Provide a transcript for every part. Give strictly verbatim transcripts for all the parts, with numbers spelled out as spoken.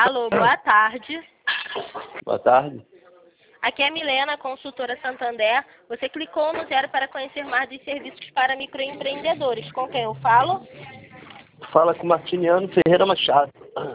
Alô, boa tarde. Boa tarde. Aqui é a Milena, consultora Santander. Você clicou no zero para conhecer mais dos serviços para microempreendedores. Com quem eu falo? Fala com Martiniano Ferreira Machado.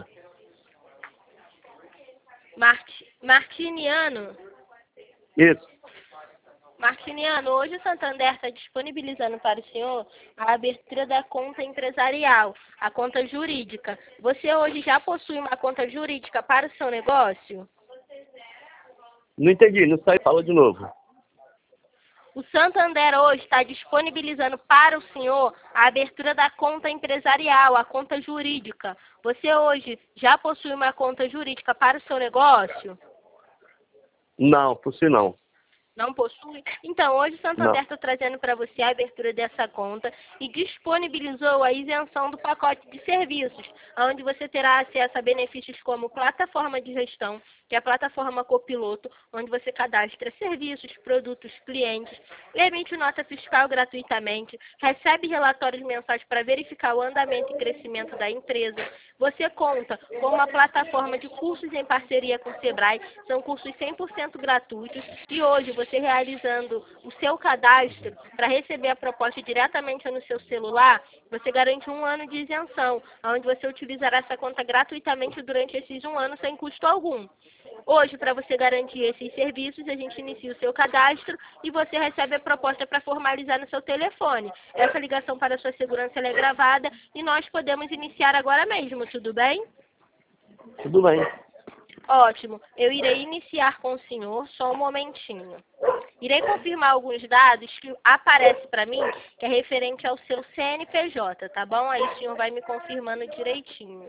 Mart... Martiniano. Isso. Martiniano, hoje o Santander está disponibilizando para o senhor a abertura da conta empresarial, a conta jurídica. Você hoje já possui uma conta jurídica para o seu negócio? Não entendi, não sai, fala de novo. O Santander hoje está disponibilizando para o senhor a abertura da conta empresarial, a conta jurídica. Você hoje já possui uma conta jurídica para o seu negócio? Não, por si não. Não possui? Então, hoje o Santander Não. está trazendo para você a abertura dessa conta e disponibilizou a isenção do pacote de serviços, onde você terá acesso a benefícios como plataforma de gestão, que é a plataforma Copiloto, onde você cadastra serviços, produtos, clientes, emite nota fiscal gratuitamente, recebe relatórios mensais para verificar o andamento e crescimento da empresa. Você conta com uma plataforma de cursos em parceria com o Sebrae, são cursos cem por cento gratuitos, e hoje você realizando o seu cadastro para receber a proposta diretamente no seu celular, você garante um ano de isenção, onde você utilizará essa conta gratuitamente durante esses um ano sem custo algum. Hoje, para você garantir esses serviços, a gente inicia o seu cadastro e você recebe a proposta para formalizar no seu telefone. Essa ligação para a sua segurança ela é gravada e nós podemos iniciar agora mesmo, tudo bem? Tudo bem. Ótimo. Eu irei iniciar com o senhor, só um momentinho. Irei confirmar alguns dados que aparece para mim, que é referente ao seu C N P J, tá bom? Aí o senhor vai me confirmando direitinho.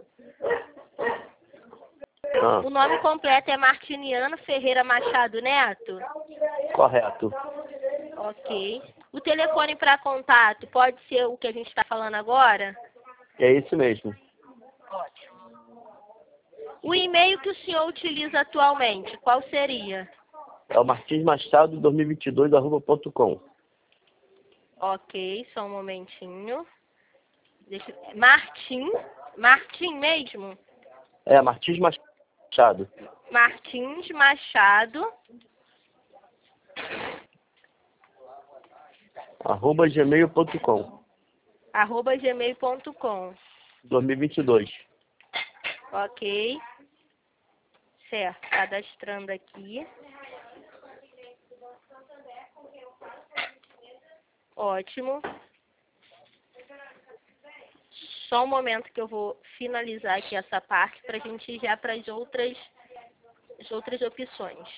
Ah, O nome completo é Martiniano Ferreira Machado Neto? correto. Ok. O telefone para contato pode ser o que a gente está falando agora? É isso mesmo. Ótimo. O e-mail que o senhor utiliza atualmente, qual seria? É o Martins Machado dois mil e vinte e dois arroba ponto com. Ok, só um momentinho. Deixa... Martim? Martim mesmo? É, Martins Machado. Martins Machado. Arroba gmail ponto com. Arroba gmail ponto com. dois mil e vinte e dois. Ok. Certo, cadastrando aqui. Ótimo. Só um momento que eu vou finalizar aqui essa parte para a gente ir já para as outras, as outras opções.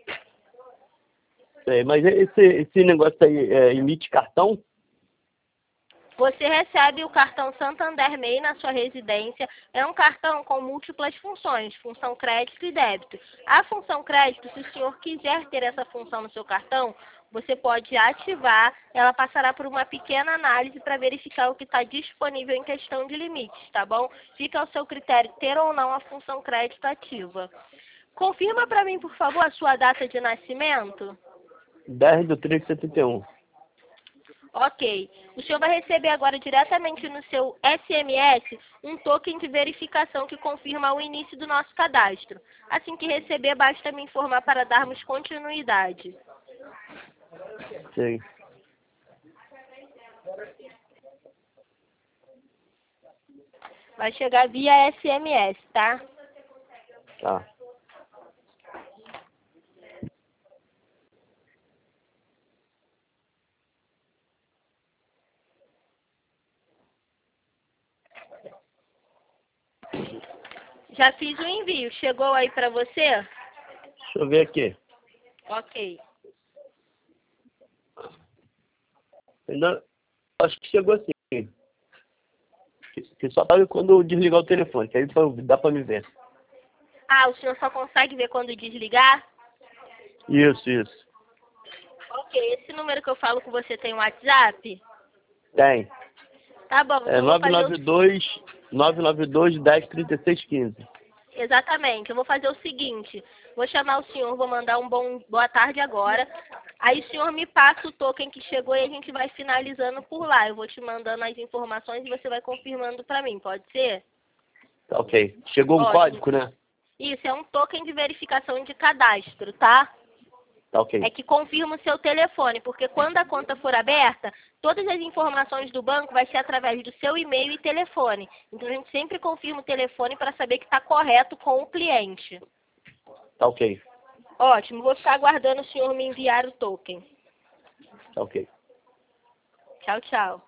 É, mas esse, esse negócio aí é, emite cartão? Você recebe o cartão Santander M E I na sua residência. É um cartão com múltiplas funções, função crédito e débito. A função crédito, se o senhor quiser ter essa função no seu cartão, você pode ativar, ela passará por uma pequena análise para verificar o que está disponível em questão de limites, tá bom? Fica ao seu critério ter ou não a função crédito ativa. Confirma para mim, por favor, a sua data de nascimento. dez de três de setenta e um. Ok. O senhor vai receber agora diretamente no seu S M S um token de verificação que confirma o início do nosso cadastro. Assim que receber, basta me informar para darmos continuidade. Sim. Vai chegar via S M S, tá? Tá. Já fiz o envio. Chegou aí para você? Deixa eu ver aqui. Ok. Ainda acho que chegou assim. Que que só sabe quando eu desligar o telefone, que aí dá pra me ver. Ah, o senhor só consegue ver quando desligar? Isso, isso. Ok. Esse número que eu falo com você tem um WhatsApp? Tem. Tá bom. É Então eu vou nove fazer nove o... dois, nove nove dois, dez, trinta e seis, quinze. Exatamente. Eu vou fazer o seguinte. Vou chamar o senhor, vou mandar um bom boa tarde agora. Aí o senhor me passa o token que chegou e a gente vai finalizando por lá. Eu vou te mandando as informações e você vai confirmando para mim. Pode ser? Tá ok. Chegou um Ótimo. código, né? Isso, é um token de verificação de cadastro, tá? Tá ok. É que confirma o seu telefone, porque quando a conta for aberta, todas as informações do banco vai ser através do seu e-mail e telefone. Então a gente sempre confirma o telefone para saber que está correto com o cliente. Tá ok. Ótimo, vou ficar aguardando o senhor me enviar o token. Tá ok. Tchau, tchau.